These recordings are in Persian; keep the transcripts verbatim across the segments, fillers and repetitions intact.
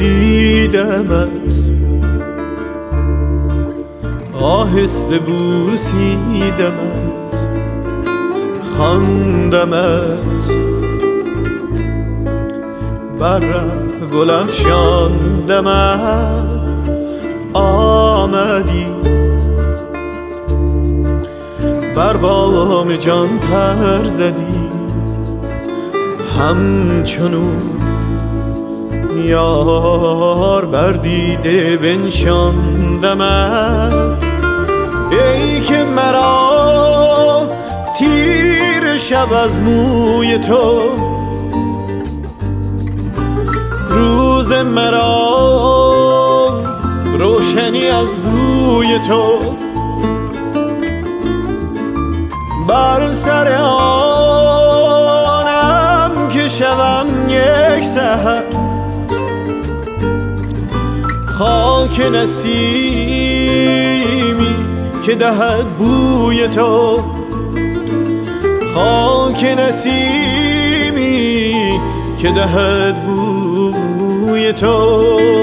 دیدمت آهسته بوسیدمت خواندمت بر ره گل افشاندمت آمدی بر بام جان پر زدی همچنون یار بر دیده بنشاندمت ای که مرا تیر شب از موی تو روز مرا روشنی از روی تو بر سر آنم که شوم یک سحر خاک نسیمی که دهد بوی تو خاک نسیمی که دهد بوی تو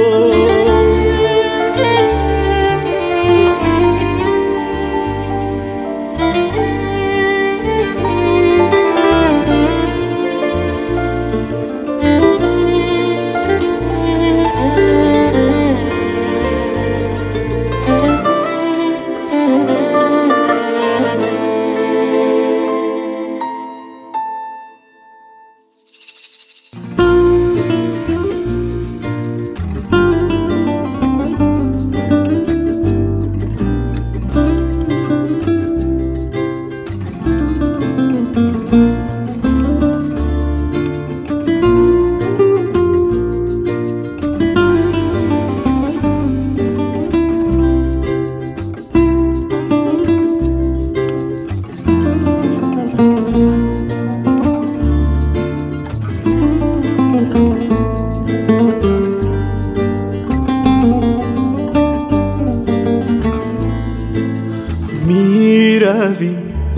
میروی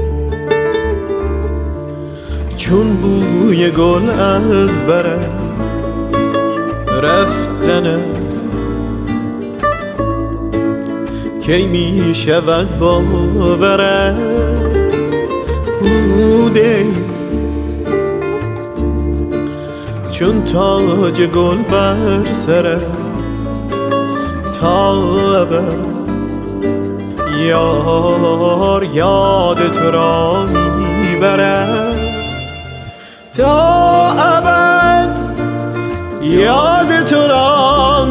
چون بوی گل از برت رفتنه کی می شود باورت بوده چون تاج گل بر سرت تا ابد یار یاد تو را میبرد تا ابد یاد تو را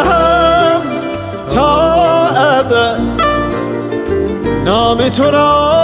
میبرم تا ابد نام تو را